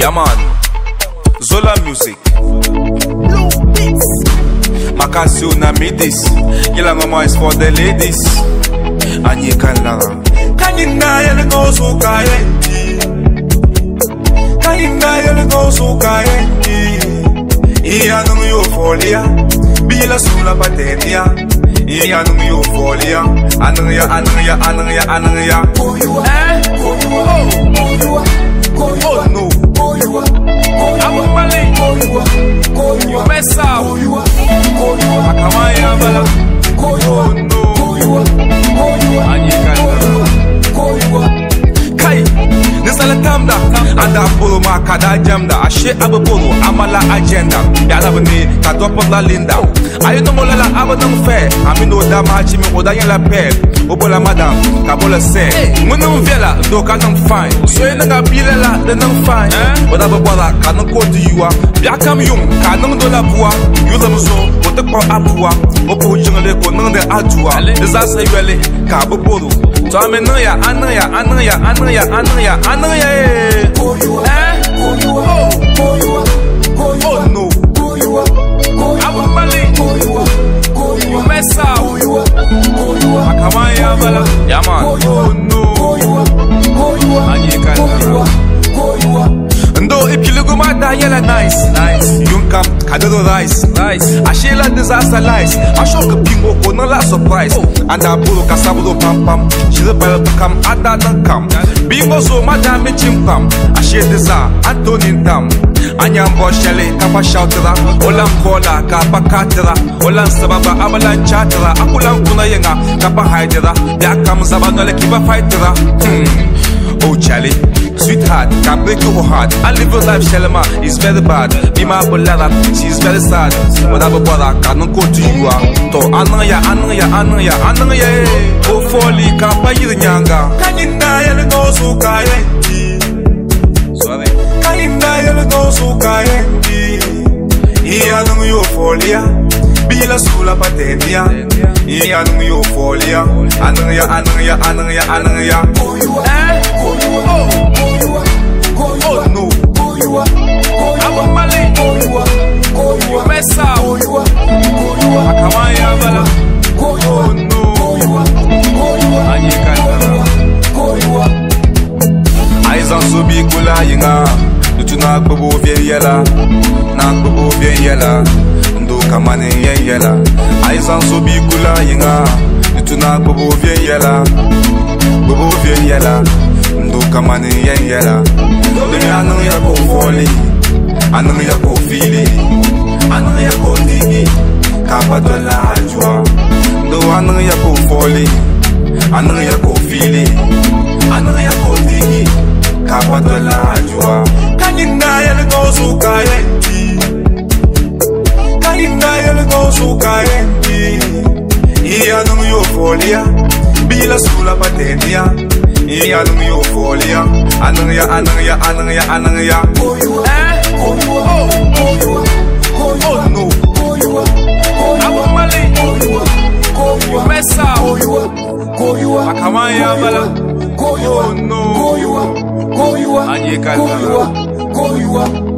Yeah man, Zola music. Blue Beats. Makasio na midis. Yela ngoma is for the ladies. Anyi kanlara. Kanyina yele gosu kayendi. Kanyina yele gosu kayendi. Iya nung euforia. Bila sula patenia. Iya nung euforia. Anaya. Who you are? Who you are? Who you are? Oh no. Who you are? I'm a Malay. Who you are? Who you are? Mess up. Who you are? Who you are? Akamaya bala. Who you are? Oh no. Who you are? Who you are? Anyi kanlara. Who you are? Kai, nisala tamda, anda polo makada jamda, ashe abapolo, amala agenda, yalabani, kadopa la linda. Ayo no molala abadang fair, amino da machi mi odayen la pep, obola madam, kabola se. Munum vela, do kanang fine, so yenanga bilela, the nang fine. Whatever bola, kanang ko to you are, yakam yung, kanang do la bua, you them so, what the kwa apua, opo jungle ko nang de atua, disaster yele, kabapolo. So I'm in Anaya. Who you are? Who you are? Who you are? Oh no. Who you are? I'm a Malay. Who you are? Who you are? Mess up. Who you are? Who you are? Akamaya bala. Yeah man. Oh no. Who you are? Who you are? Anyi kanlara. Who you are? Ndo if you look at that yella nice. Yung kam kadado rice. Ashela disaster lies. Ashoka bingo ko na la surprise. Anda puro kasabudo pam pam. Shira bala kam ada nang kam. Bingo so madam chimpam. Ashe disa Antonin tam. Anyambo shele kapa shoutera. Olam kola kapa katera. Olam sababa abalan chatera. Akulam kuna yenga kapa haidera. Ya kam sabana le kiba fightera. Oh Charlie, sweetheart, can't break your heart. I live your life, Shalama, is very bad. Be my bolada, she's very sad. Whatever bother, can't go to you. To Anaya. Oh, folly, can't buy you the nyanga. Can you die go so kayendi? Sorry. Can you die go so kayendi? Iya nung euforia. Bila sula patenia. Iya nung euforia. Anaya. Who you are? Who you are? Who you are? Oh no. Who you are? I'm a Malay. Who you are? Who you are? Mess up. Who you are? Who you are? Akamaya bala. Who you Oh are? no. Who you are? Who you are? Anyi kanlara. Who you are? Aizan subi kula yinga. Nutu na gbobo vieyela. Na gbobo vieyela. Ndo kamane yeyela. Aizan subi kula yinga. Nutu na gbobo vieyela. Gbobo vieyela. Ndo kamane yeyela. Demi anang ya ko foli. Anang ya ko fili. Anang ya ko digi. Kapato la ajwa. Ndo anang ya ko foli. Anang ya ko fili. Anang ya ko digi. Kapato la ajwa. Kanyina yele go su kayendi. Kanyina yele go su kayendi. Iya nung euforia. Bila sula patenia. Iya nung euforia. Anaya. Who you are? Who you are? Who you are? Oh no. Who you are? I'm a Malay. Who you are? Who you are? Mess up. Who you are? Who you are? Akamaya bala. Who you are? Oh no. Who you are? Who you are? Anyi Who you kanlara. are? Who you are?